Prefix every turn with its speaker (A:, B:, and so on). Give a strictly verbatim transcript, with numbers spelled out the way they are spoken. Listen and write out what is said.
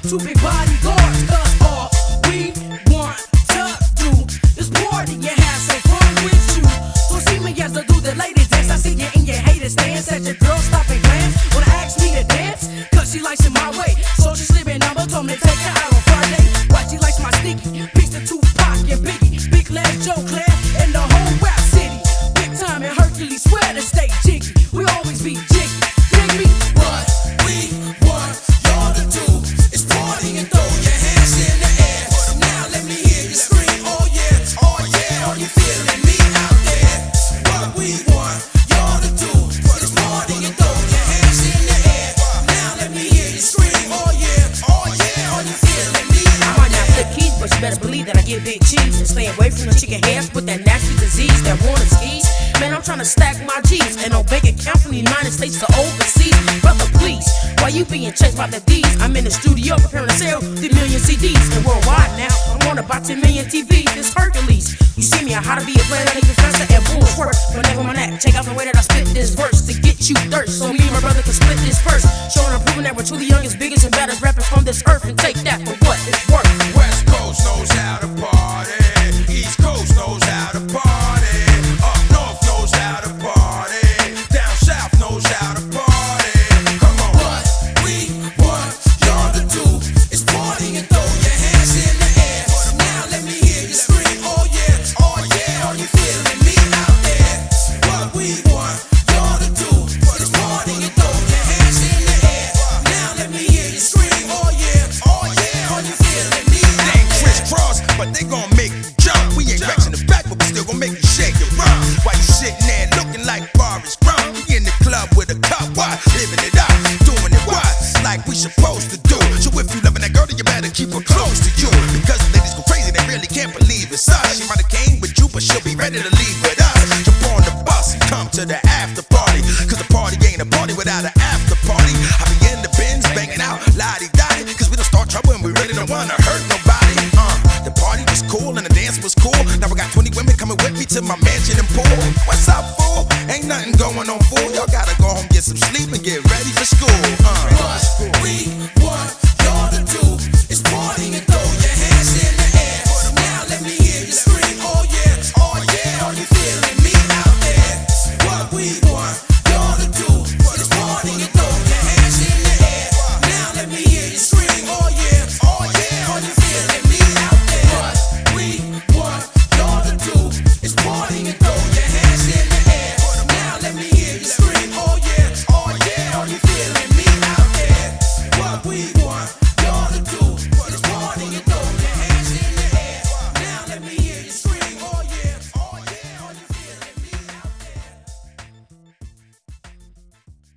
A: two big bodyguards, cause all we want to do is party and have some fun with you. So see me as I do the ladies dance. I see you in your haters stance. At your girl stop and glance. Wanna ask me to dance? Cause she likes it my way. So she slipping number, told me to take her out on Friday. Why she likes my sneaky? Piece of Tupac and Biggie. Big Leg Joe Claire and the whole rap city. Big time and Hercules swear to stay jiggy. We always be jiggy. Dig me?
B: What we want y'all to do is party and throw your hands in the air. Now let me hear you scream, oh yeah, oh yeah. Are you feeling me out there? What we want y'all to do is party and throw your hands in the air. Now let me hear you scream, oh yeah, oh yeah. Are you feeling me
A: I
B: out
A: might not
B: there?
A: flip keys, but you better believe that I get big cheese and stay away from the chicken heads with that nasty disease that wanna skis. Man, I'm tryna stack my G's and no bank account from the United States to overseas. Brother, please, why you being chased by the D's? I'm in the studio preparing to sell the million C Ds. And worldwide now, I'm on about ten million T Vs. It's Hercules. You see me, I how to be a player, like a professor, and boom, work. But never mind that, check out the way that I spit this verse to get you thirst. So me and my brother can split this first. Showing and proving that we're truly youngest, biggest, and baddest rappers on this earth. And take that for what it's worth.
B: West Coast knows how to party. East Coast knows how to party. Up north knows how to party. Down south knows how to party. Come on. What we want y'all to do is party and throw your hands in the air. Now let me hear you scream, oh yeah, oh yeah. Are you feeling me out there? What we want y'all to do is party and throw your hands in the air. Now let me hear you scream, oh yeah, oh yeah. Are you feeling me out there? They ain't crisscross, but they gon' make you jump. We ain't racks in the back, but we still gon' make you shake and run. While you sitting there looking like Forrest Gump, we in the club with a cup, what? Living it up, doing it what? Like we supposed to do. So if you loving that girl, then you better keep her close to you. Because ladies go crazy, they really can't believe it's us. She might've came with you, but she'll be ready to leave with us. Jump on the bus and come to the after party. Cause the party ain't a party without an after party. I be in the bins banging out la-di-da-di. Cause we don't start trouble and we really don't wanna hurt nobody. Uh, the party was cool and the dance was cool. Now I got twenty women coming with me to my mansion and pool. What's up, fool? Ain't nothing going on, fool. Y'all gotta go home, get some sleep, and get ready for school. Uh, what we want y'all to do is party and throw your hands in the air. Now let me hear you scream, oh yeah, oh yeah. Are you feeling me out there? What we